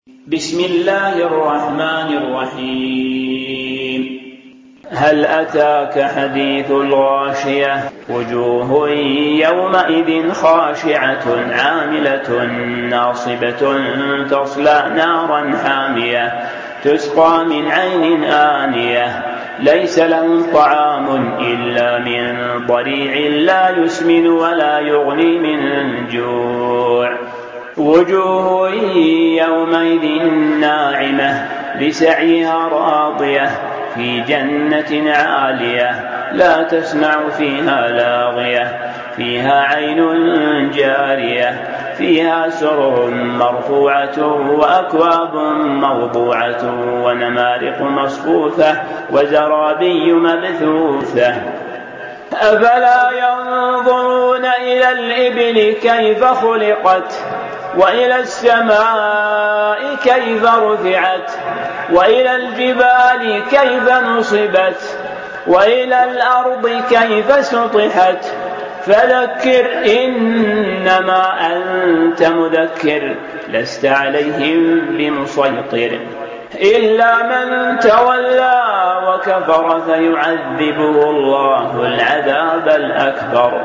بسم الله الرحمن الرحيم. هل أتاك حديث الغاشية؟ وجوه يومئذ خاشعة عاملة ناصبة تصلى نارا حامية تسقى من عين آنية ليس لهم طعام إلا من ضريع لا يسمن ولا يغني من جوع. وجوه يومئذ ناعمة لسعيها راضية في جنة عالية لا تسمع فيها لاغية فيها عين جارية فيها سرر مرفوعة وأكواب موضوعة ونمارق مصفوفة وزرابي مبثوثة. أفلا ينظرون إلى الإبل كيف خلقت وإلى السماء كيف رفعت وإلى الجبال كيف نصبت وإلى الأرض كيف سطحت فذكر إنما أنت مذكر لست عليهم بمسيطر إلا من تولى وكفر فيعذبه الله العذاب الأكبر.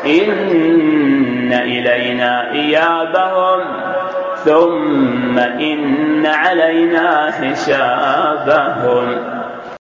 إن إلينا إيابهم ثم إن علينا حسابهم.